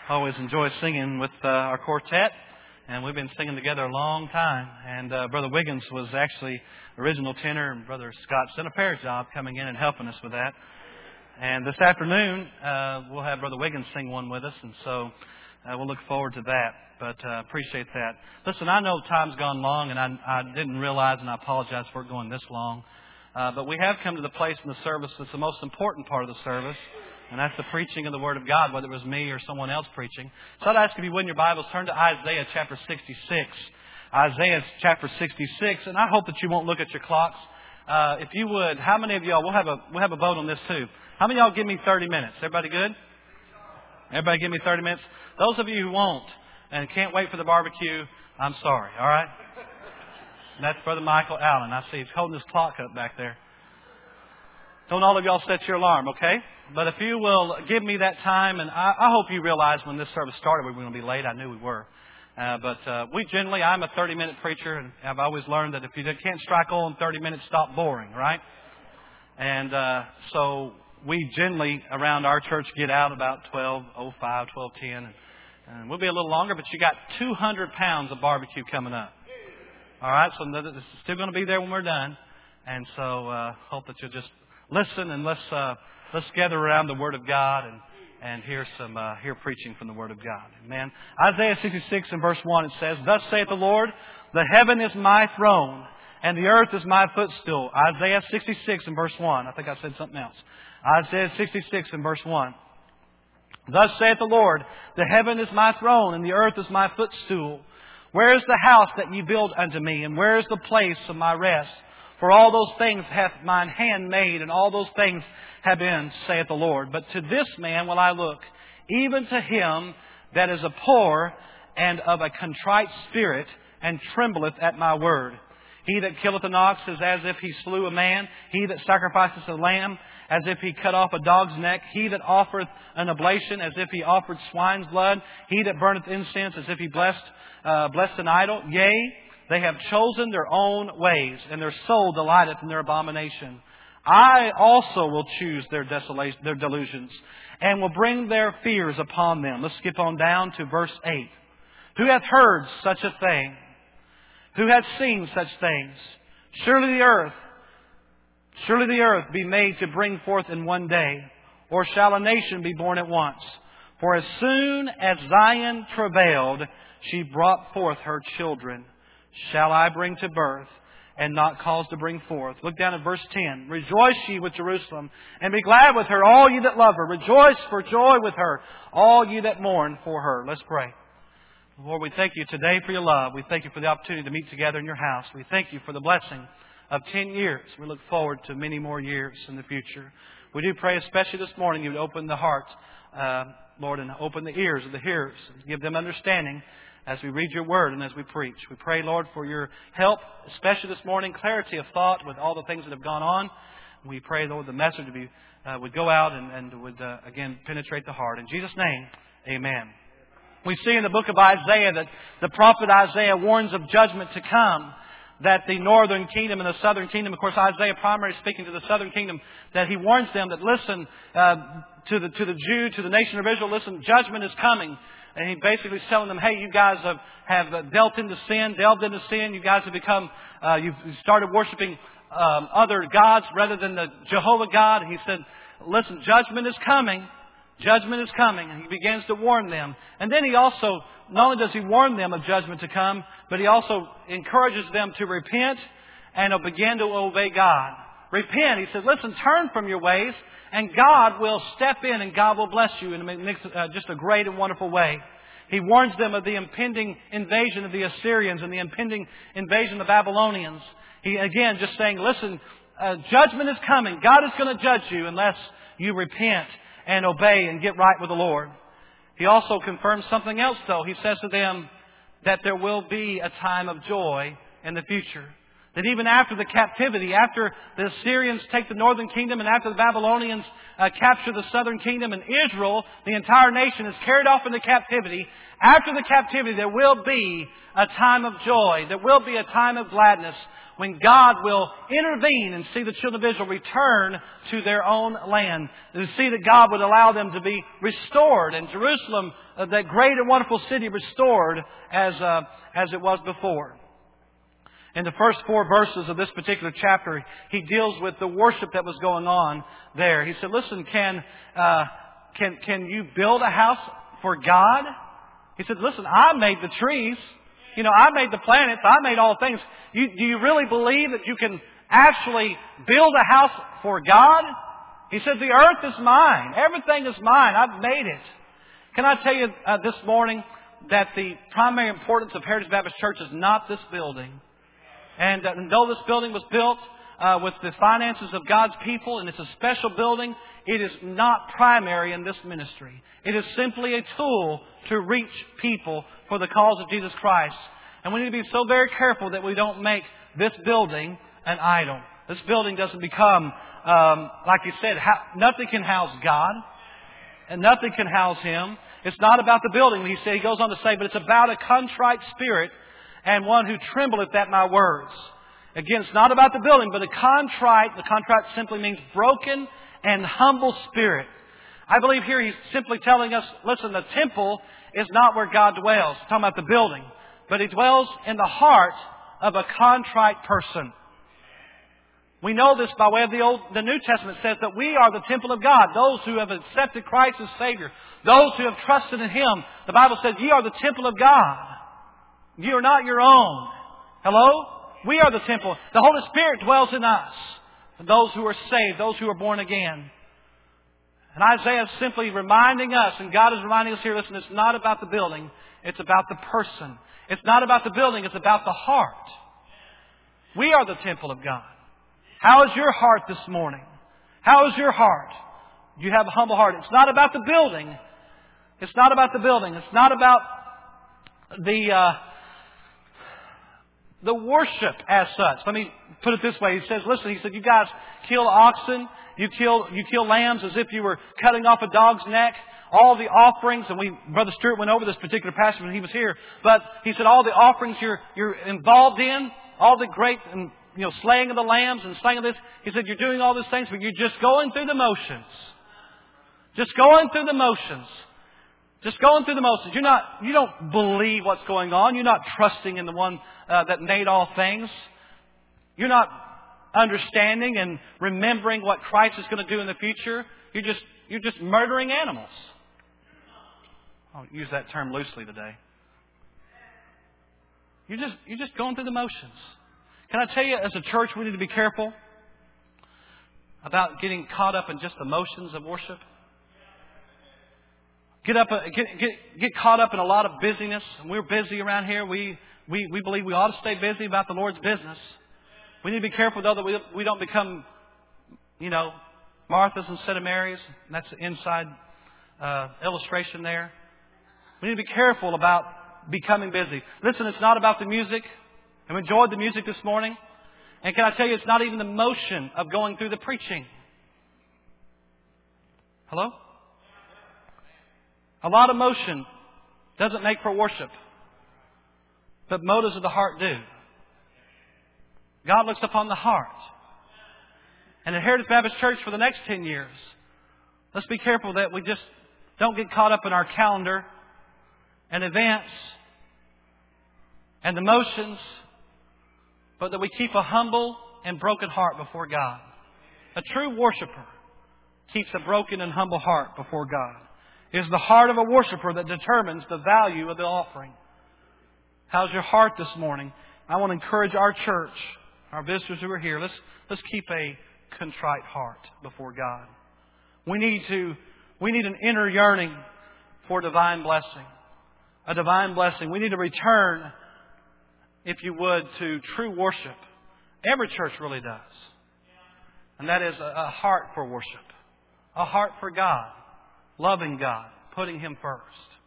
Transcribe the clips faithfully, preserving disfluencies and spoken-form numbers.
always enjoy singing with uh, our quartet, and we've been singing together a long time. And uh, Brother Wiggins was actually original tenor, and Brother Scott's done a fair job coming in and helping us with that. And this afternoon, uh, we'll have Brother Wiggins sing one with us, and so uh, we'll look forward to that. But uh, appreciate that. Listen, I know time's gone long, and I, I didn't realize, and I apologize for it going this long. Uh, but we have come to the place in the service that's the most important part of the service, and that's the preaching of the Word of God, whether it was me or someone else preaching. So I'd ask if you would in your Bibles, turn to Isaiah chapter sixty-six. Isaiah chapter sixty-six, and I hope that you won't look at your clocks. Uh, if you would, how many of y'all, we'll have a we'll have a vote on this too. How many of y'all give me thirty minutes? Everybody good? Everybody give me thirty minutes? Those of you who won't and can't wait for the barbecue, I'm sorry, all right? And that's Brother Michael Allen. I see he's holding his clock up back there. Don't all of y'all set your alarm, okay? But if you will give me that time, and I, I hope you realize when this service started we were going to be late. I knew we were. Uh, but uh, we generally, I'm a thirty-minute preacher, and I've always learned that if you can't strike oil in thirty minutes, stop boring, right? And uh, so we generally, around our church, get out about twelve oh five, twelve ten. And, and we'll be a little longer, but you got two hundred pounds of barbecue coming up. All right, so this is still going to be there when we're done. And so uh hope that you'll just listen and let's uh, let's gather around the Word of God and, and hear some uh, hear preaching from the Word of God. Amen. Isaiah sixty-six and verse one, it says, "Thus saith the Lord, the heaven is my throne, and the earth is my footstool." Isaiah sixty-six and verse one. I think I said something else. Isaiah sixty-six and verse one. "Thus saith the Lord, the heaven is my throne, and the earth is my footstool. Where is the house that ye build unto me, and where is the place of my rest? For all those things hath mine hand made, and all those things have been, saith the Lord. But to this man will I look, even to him that is a poor and of a contrite spirit, and trembleth at my word. He that killeth an ox is as if he slew a man. He that sacrificeth a lamb, as if he cut off a dog's neck. He that offereth an oblation, as if he offered swine's blood. He that burneth incense, as if he blessed, uh, blessed an idol. Yea, they have chosen their own ways, and their soul delighteth in their abomination. I also will choose their desolation, their delusions, and will bring their fears upon them." Let's skip on down to verse eight. "Who hath heard such a thing? Who hath seen such things? Surely the earth, surely the earth be made to bring forth in one day, or shall a nation be born at once? For as soon as Zion travailed, she brought forth her children. Shall I bring to birth, and not cause to bring forth?" Look down at verse ten. "Rejoice ye with Jerusalem, and be glad with her, all ye that love her. Rejoice for joy with her, all ye that mourn for her." Let's pray. Lord, we thank you today for your love. We thank you for the opportunity to meet together in your house. We thank you for the blessing of ten years. We look forward to many more years in the future. We do pray, especially this morning, you would open the hearts, uh, Lord, and open the ears of the hearers, and give them understanding as we read your word and as we preach. We pray, Lord, for your help, especially this morning, clarity of thought with all the things that have gone on. We pray, Lord, the message would, be, uh, would go out and, and would, uh, again, penetrate the heart. In Jesus' name, amen. We see in the book of Isaiah that the prophet Isaiah warns of judgment to come, that the northern kingdom and the southern kingdom, of course, Isaiah primarily speaking to the southern kingdom, that he warns them that listen, uh, to the to the Jew, to the nation of Israel, listen, judgment is coming. And he basically is telling them, hey, you guys have, have dealt into sin, delved into sin. You guys have become, uh, you've started worshiping um, other gods rather than the Jehovah God. And he said, listen, judgment is coming. Judgment is coming. And he begins to warn them. And then he also, not only does he warn them of judgment to come, but he also encourages them to repent and to begin to obey God. Repent. He says, listen, turn from your ways, and God will step in and God will bless you in uh, just a great and wonderful way. He warns them of the impending invasion of the Assyrians and the impending invasion of the Babylonians. He, again, just saying, listen, uh, judgment is coming. God is going to judge you unless you repent and obey and get right with the Lord. He also confirms something else, though. He says to them that there will be a time of joy in the future. That even after the captivity, after the Assyrians take the northern kingdom and after the Babylonians uh, capture the southern kingdom and Israel, the entire nation is carried off into captivity. After the captivity, there will be a time of joy. There will be a time of gladness when God will intervene and see the children of Israel return to their own land. To see that God would allow them to be restored, and Jerusalem, uh, that great and wonderful city, restored as, uh, as it was before. In the first four verses of this particular chapter, he deals with the worship that was going on there. He said, listen, can, uh, can, can you build a house for God? He said, listen, I made the trees. You know, I made the planets. I made all things. You, do you really believe that you can actually build a house for God? He said, the earth is mine. Everything is mine. I've made it. Can I tell you uh, this morning that the primary importance of Heritage Baptist Church is not this building. And, uh, and though this building was built uh, with the finances of God's people, and it's a special building, it is not primary in this ministry. It is simply a tool to reach people for the cause of Jesus Christ. And we need to be so very careful that we don't make this building an idol. This building doesn't become, um, like you said, ha- nothing can house God, and nothing can house Him. It's not about the building. He said, he goes on to say, but it's about a contrite spirit and one who trembleth at my words. Again, it's not about the building, but a contrite. The contrite simply means broken and humble spirit. I believe here he's simply telling us, listen, the temple is not where God dwells. He's talking about the building. But He dwells in the heart of a contrite person. We know this by way of the Old, the New Testament says that we are the temple of God. Those who have accepted Christ as Savior. Those who have trusted in Him. The Bible says, ye are the temple of God. You are not your own. Hello? We are the temple. The Holy Spirit dwells in us. Those who are saved, those who are born again. And Isaiah is simply reminding us, and God is reminding us here, listen, it's not about the building. It's about the person. It's not about the building. It's about the heart. We are the temple of God. How is your heart this morning? How is your heart? Do you have a humble heart? It's not about the building. It's not about the building. It's not about the... Uh, The worship as such. Let me put it this way. He says, listen, he said, you guys kill oxen. You kill, you kill lambs as if you were cutting off a dog's neck. All the offerings, and we, Brother Stewart went over this particular passage when he was here. But he said, all the offerings you're, you're involved in, all the great, and, you know, slaying of the lambs and slaying of this. He said, you're doing all these things, but you're just going through the motions. Just going through the motions. Just going through the motions. You're not, you don't believe what's going on. You're not trusting in the one uh, that made all things. You're not understanding and remembering what Christ is going to do in the future. You're just, you're just murdering animals. I'll use that term loosely today. You're just, you're just going through the motions. Can I tell you, as a church, we need to be careful about getting caught up in just the motions of worship. Get up, get, get, get caught up in a lot of busyness. And we're busy around here. We, we, we believe we ought to stay busy about the Lord's business. We need to be careful, though, that we, we don't become, you know, Marthas instead of Marys. And that's the inside uh, illustration there. We need to be careful about becoming busy. Listen, it's not about the music. And we enjoyed the music this morning. And can I tell you, it's not even the motion of going through the preaching. Hello? A lot of motion doesn't make for worship. But motives of the heart do. God looks upon the heart. And at Heritage Baptist Church for the next ten years, let's be careful that we just don't get caught up in our calendar and events and the motions, but that we keep a humble and broken heart before God. A true worshiper keeps a broken and humble heart before God. It is the heart of a worshiper that determines the value of the offering. How's your heart this morning? I want to encourage our church, our visitors who are here, let's, let's keep a contrite heart before God. We need to, we need an inner yearning for divine blessing. A divine blessing. We need to return, if you would, to true worship. Every church really does. And that is a, a heart for worship. A heart for God. Loving God, putting Him first.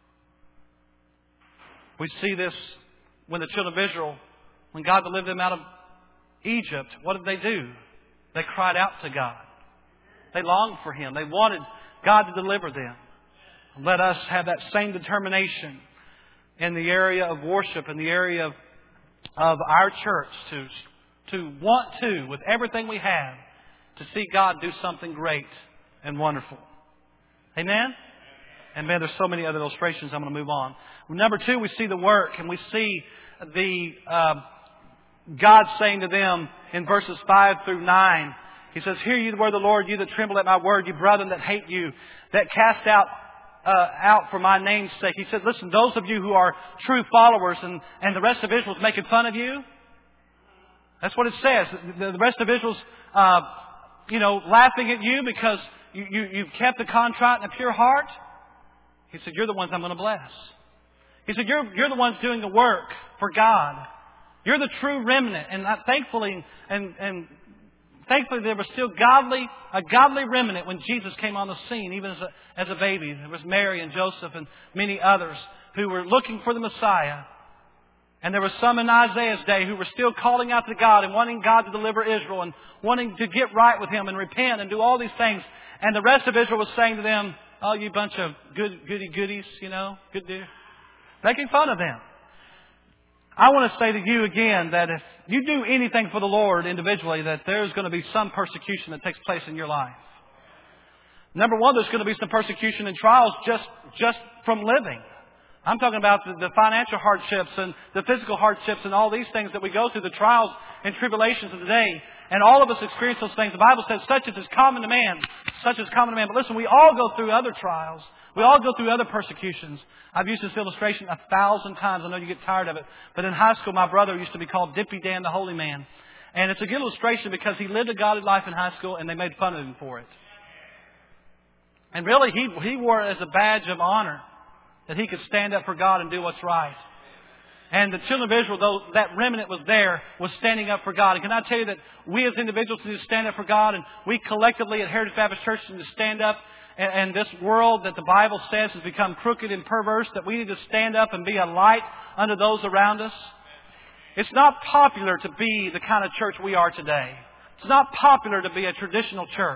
We see this when the children of Israel, when God delivered them out of Egypt, what did they do? They cried out to God. They longed for Him. They wanted God to deliver them. Let us have that same determination in the area of worship, in the area of, of our church, to to want to, with everything we have, to see God do something great and wonderful. Amen? And man, there's so many other illustrations. I'm going to move on. Number two, we see the work, and we see the uh, God saying to them in verses five through nine, He says, "Hear ye the word of the Lord, you that tremble at my word, you brethren that hate you, that cast out uh, out for my name's sake." He said, listen, those of you who are true followers and, and the rest of Israel's making fun of you. That's what it says. The, the rest of Israel's, uh, you know, laughing at you because you, you, you've kept a contrite and a pure heart. He said, you're the ones I'm going to bless. He said, you're, you're the ones doing the work for God. You're the true remnant. And I, thankfully, and, and thankfully there was still godly, a godly remnant when Jesus came on the scene, even as a, as a baby. There was Mary and Joseph and many others who were looking for the Messiah. And there were some in Isaiah's day who were still calling out to God and wanting God to deliver Israel and wanting to get right with Him and repent and do all these things. And the rest of Israel was saying to them, oh, you bunch of good goody goodies, you know, good dear. Making fun of them. I want to say to you again that if you do anything for the Lord individually, that there's going to be some persecution that takes place in your life. Number one, there's going to be some persecution and trials just, just from living. I'm talking about the, the financial hardships and the physical hardships and all these things that we go through, the trials and tribulations of the day. And all of us experience those things. The Bible says, such as is common to man, such as common to man. But listen, we all go through other trials. We all go through other persecutions. I've used this illustration a thousand times. I know you get tired of it. But in high school, my brother used to be called Dippy Dan the Holy Man. And it's a good illustration because he lived a godly life in high school and they made fun of him for it. And really, he, he wore it as a badge of honor that he could stand up for God and do what's right. And the children of Israel, though that remnant was there, was standing up for God. And can I tell you that we as individuals need to stand up for God, and we collectively at Heritage Baptist Church need to stand up. And, and this world that the Bible says has become crooked and perverse, that we need to stand up and be a light unto those around us. It's not popular to be the kind of church we are today. It's not popular to be a traditional church.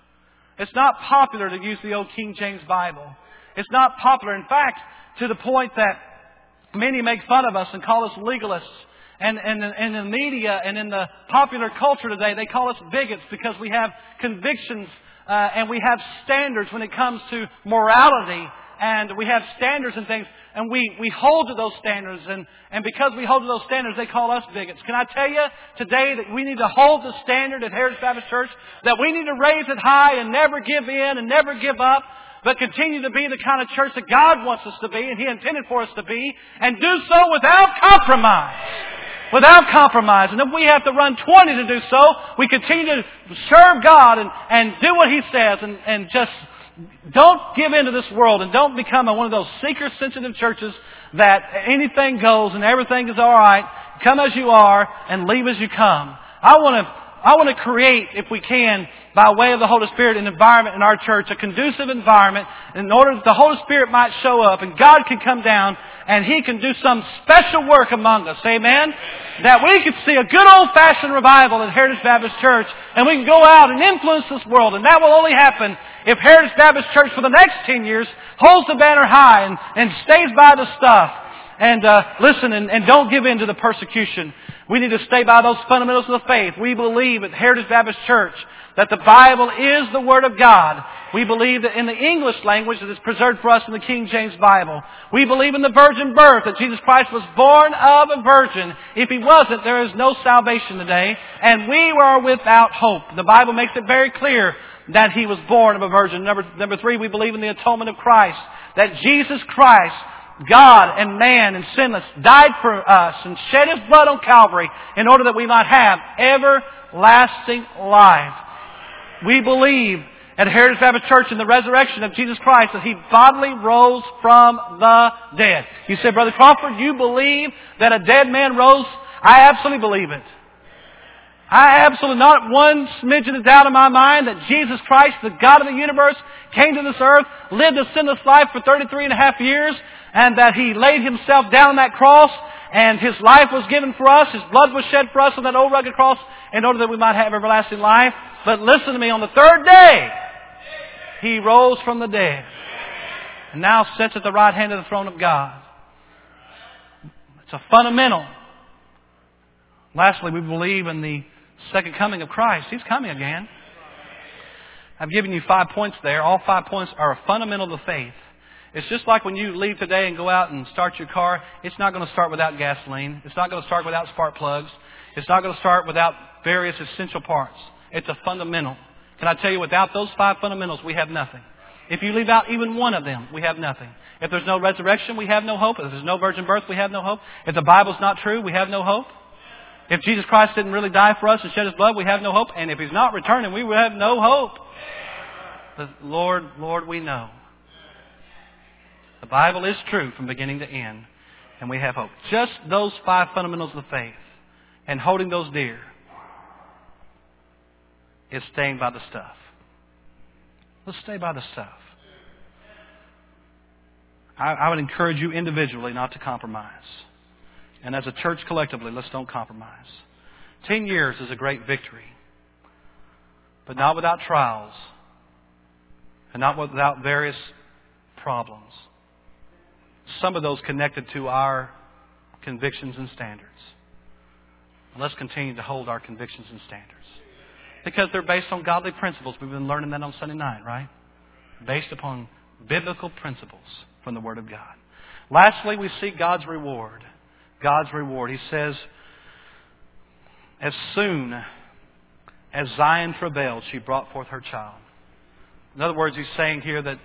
It's not popular to use the old King James Bible. It's not popular. In fact, to the point that many make fun of us and call us legalists. And, and, and in the media and in the popular culture today, they call us bigots because we have convictions uh, and we have standards when it comes to morality. And we have standards and things. And we, we hold to those standards. And, and because we hold to those standards, they call us bigots. Can I tell you today that we need to hold the standard at Heritage Baptist Church? That we need to raise it high and never give in and never give up. But continue to be the kind of church that God wants us to be and He intended for us to be. And do so without compromise. Without compromise. And if we have to run twenty to do so, we continue to serve God and, and do what He says. And, and just don't give in to this world. And don't become a, one of those seeker-sensitive churches that anything goes and everything is all right. Come as you are and leave as you come. I want to... I want to create, if we can, by way of the Holy Spirit, an environment in our church, a conducive environment, in order that the Holy Spirit might show up and God can come down and He can do some special work among us. Amen? That we can see a good old-fashioned revival at Heritage Baptist Church and we can go out and influence this world. And that will only happen if Heritage Baptist Church for the next ten years holds the banner high and, and stays by the stuff. And uh, listen, and, and don't give in to the persecution. We need to stay by those fundamentals of the faith. We believe at Heritage Baptist Church that the Bible is the Word of God. We believe that in the English language that is preserved for us in the King James Bible. We believe in the virgin birth, that Jesus Christ was born of a virgin. If He wasn't, there is no salvation today. And we are without hope. The Bible makes it very clear that He was born of a virgin. Number, number three, we believe in the atonement of Christ. That Jesus Christ, God and man and sinless, died for us and shed His blood on Calvary in order that we might have everlasting life. We believe at Heritage Baptist Church in the resurrection of Jesus Christ that He bodily rose from the dead. You say, Brother Crawford, you believe that a dead man rose? I absolutely believe it. I absolutely, not one smidgen of doubt in my mind that Jesus Christ, the God of the universe, came to this earth, lived a sinless life for thirty-three and a half years, and that He laid Himself down on that cross, and His life was given for us, His blood was shed for us on that old rugged cross in order that we might have everlasting life. But listen to me, on the third day, He rose from the dead, and now sits at the right hand of the throne of God. It's a fundamental Lastly, we believe in the second coming of Christ. He's coming again. I've given you five points there. All five points are a fundamental of faith. It's just like when you leave today and go out and start your car. It's not going to start without gasoline. It's not going to start without spark plugs. It's not going to start without various essential parts. It's a fundamental. Can I tell you, without those five fundamentals, we have nothing. If you leave out even one of them, we have nothing. If there's no resurrection, we have no hope. If there's no virgin birth, we have no hope. If the Bible's not true, we have no hope. If Jesus Christ didn't really die for us and shed His blood, we have no hope. And if He's not returning, we will have no hope. But Lord, Lord, we know. The Bible is true from beginning to end, and we have hope. Just those five fundamentals of faith and holding those dear is staying by the stuff. Let's stay by the stuff. I, I would encourage you individually not to compromise. And as a church collectively, let's don't compromise. Ten years is a great victory, but not without trials and not without various problems. Some of those connected to our convictions and standards. And let's continue to hold our convictions and standards. Because they're based on godly principles. We've been learning that on Sunday night, right? Based upon biblical principles from the Word of God. Lastly, we see God's reward. God's reward. He says, as soon as Zion travailed, she brought forth her child. In other words, he's saying here that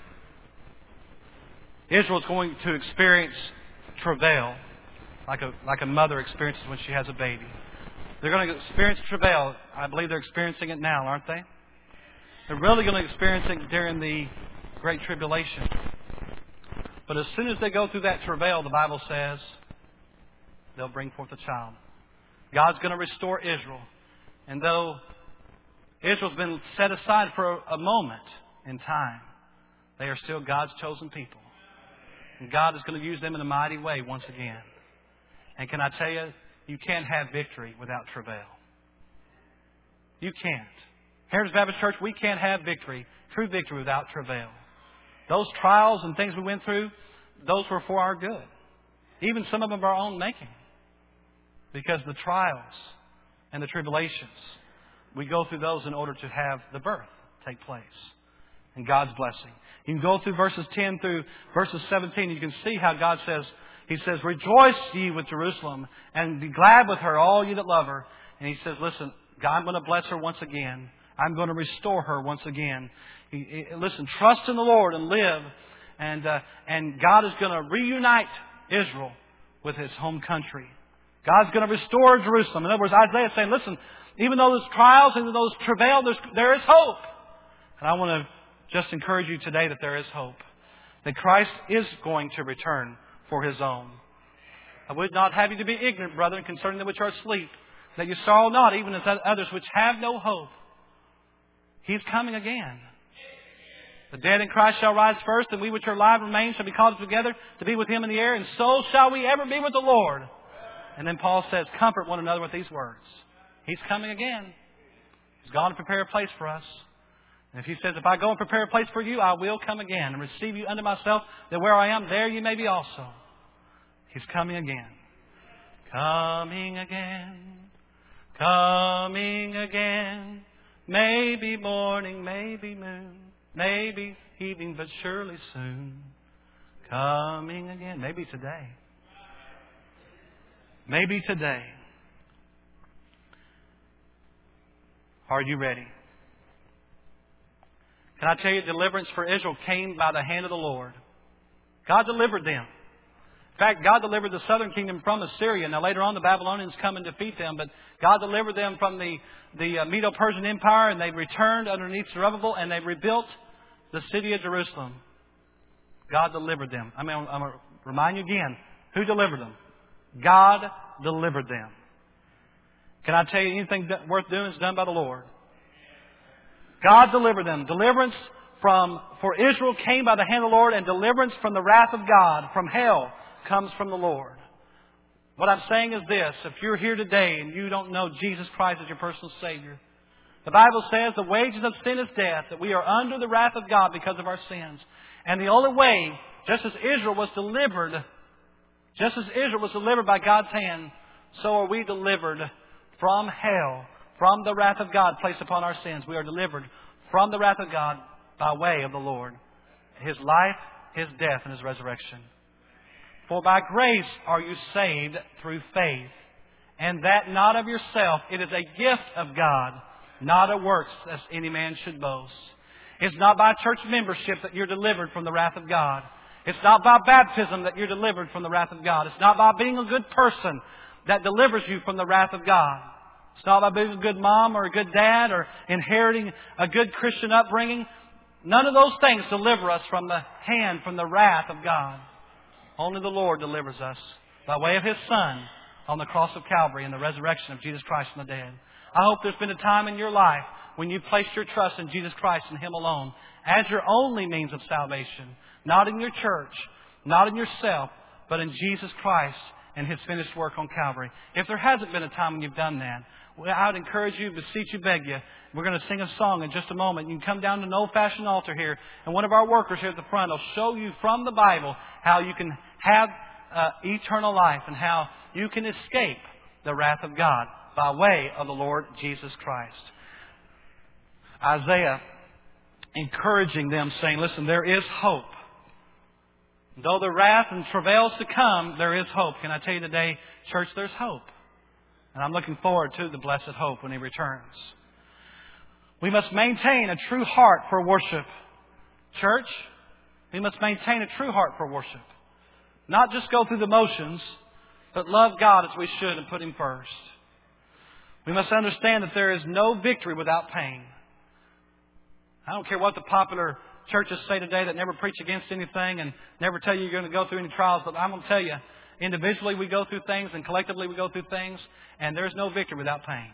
Israel is going to experience travail like a, like a mother experiences when she has a baby. They're going to experience travail. I believe they're experiencing it now, aren't they? They're really going to experience it during the Great Tribulation. But as soon as they go through that travail, the Bible says, they'll bring forth a child. God's going to restore Israel. And though Israel's been set aside for a moment in time, they are still God's chosen people. And God is going to use them in a mighty way once again. And can I tell you, you can't have victory without travail. You can't. Heritage Baptist Church, we can't have victory, true victory, without travail. Those trials and things we went through, those were for our good. Even some of them of our own making. Because the trials and the tribulations, we go through those in order to have the birth take place. And God's blessing. You can go through verses ten through verses seventeen. You can see how God says, He says, rejoice ye with Jerusalem and be glad with her, all you that love her. And He says, listen, God, I'm going to bless her once again. I'm going to restore her once again. He, he, listen, trust in the Lord and live. And, uh, and God is going to reunite Israel with His home country. God's going to restore Jerusalem. In other words, Isaiah is saying, listen, even though there's trials and those travail, there's, there is hope. And I want to just encourage you today that there is hope. That Christ is going to return for His own. I would not have you to be ignorant, brethren, concerning them which are asleep, that you sorrow not, even as others which have no hope. He's coming again. The dead in Christ shall rise first, and we which are alive remain shall be called together to be with Him in the air, and so shall we ever be with the Lord. And then Paul says, comfort one another with these words. He's coming again. He's gone to prepare a place for us. And if He says, if I go and prepare a place for you, I will come again and receive you unto myself, that where I am, there you may be also. He's coming again. Coming again. Coming again. Maybe morning, maybe noon. Maybe evening, but surely soon. Coming again. Maybe today. Maybe today. Are you ready? Can I tell you, deliverance for Israel came by the hand of the Lord. God delivered them. In fact, God delivered the southern kingdom from Assyria. Now later on the Babylonians come and defeat them, but God delivered them from the, the uh, Medo-Persian Empire, and they returned underneath Zerubbabel, and they rebuilt the city of Jerusalem. God delivered them. I mean, I'm, I'm going to remind you again, who delivered them? God delivered them. Can I tell you, anything worth doing is done by the Lord. God delivered them. Deliverance from for Israel came by the hand of the Lord, and deliverance from the wrath of God, from hell, comes from the Lord. What I'm saying is this: if you're here today and you don't know Jesus Christ as your personal Savior, the Bible says the wages of sin is death, that we are under the wrath of God because of our sins. And the only way, just as Israel was delivered, just as Israel was delivered by God's hand, so are we delivered from hell, from the wrath of God placed upon our sins. We are delivered from the wrath of God by way of the Lord, His life, His death, and His resurrection. For by grace are you saved through faith, and that not of yourself. It is a gift of God, not of works, as any man should boast. It's not by church membership that you're delivered from the wrath of God. It's not by baptism that you're delivered from the wrath of God. It's not by being a good person that delivers you from the wrath of God. It's not by being a good mom or a good dad or inheriting a good Christian upbringing. None of those things deliver us from the hand, from the wrath of God. Only the Lord delivers us by way of His Son on the cross of Calvary and the resurrection of Jesus Christ from the dead. I hope there's been a time in your life when you placed your trust in Jesus Christ and Him alone as your only means of salvation. Not in your church, not in yourself, but in Jesus Christ and His finished work on Calvary. If there hasn't been a time when you've done that, I would encourage you, beseech you, beg you. We're going to sing a song in just a moment. You can come down to an old-fashioned altar here, and one of our workers here at the front will show you from the Bible how you can have uh, eternal life and how you can escape the wrath of God by way of the Lord Jesus Christ. Isaiah encouraging them, saying, listen, there is hope. Though the wrath and travails to come, there is hope. Can I tell you today, church, there's hope. And I'm looking forward to the blessed hope when He returns. We must maintain a true heart for worship. Church, we must maintain a true heart for worship. Not just go through the motions, but love God as we should and put Him first. We must understand that there is no victory without pain. I don't care what the popular churches say today that never preach against anything and never tell you you're going to go through any trials, but I'm going to tell you, individually we go through things and collectively we go through things, and there's no victory without pain.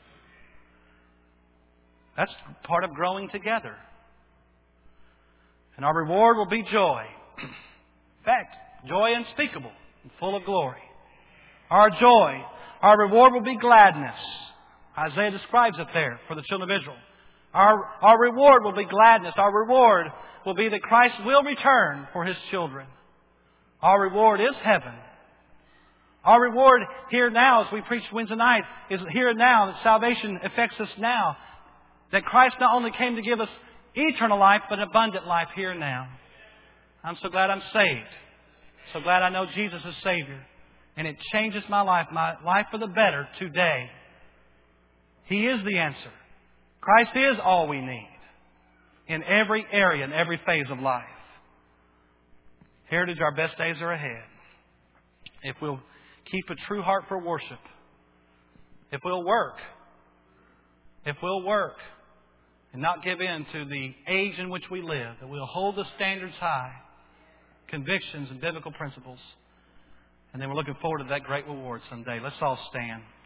That's part of growing together. And our reward will be joy. In fact, joy unspeakable and full of glory. Our joy, our reward will be gladness. Isaiah describes it there for the children of Israel. Our, our reward will be gladness. Our reward will be that Christ will return for His children. Our reward is heaven. Our reward here now, as we preach Wednesday night, is here and now, that salvation affects us now. That Christ not only came to give us eternal life, but abundant life here and now. I'm so glad I'm saved. So glad I know Jesus as Savior. And it changes my life, my life for the better today. He is the answer. Christ is all we need in every area, in every phase of life. Heritage, our best days are ahead. If we'll keep a true heart for worship, if we'll work, if we'll work and not give in to the age in which we live, that we'll hold the standards high, convictions and biblical principles, and then we're looking forward to that great reward someday. Let's all stand.